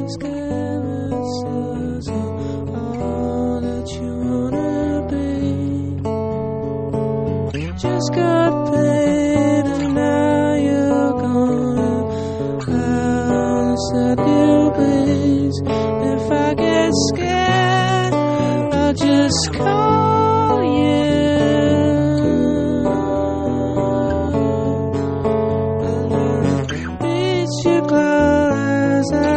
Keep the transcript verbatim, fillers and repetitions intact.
carousels are all that you wanna be. Just got paid and now you're gone out inside your place. If I get scared, I'll just call you. Beach your clothes.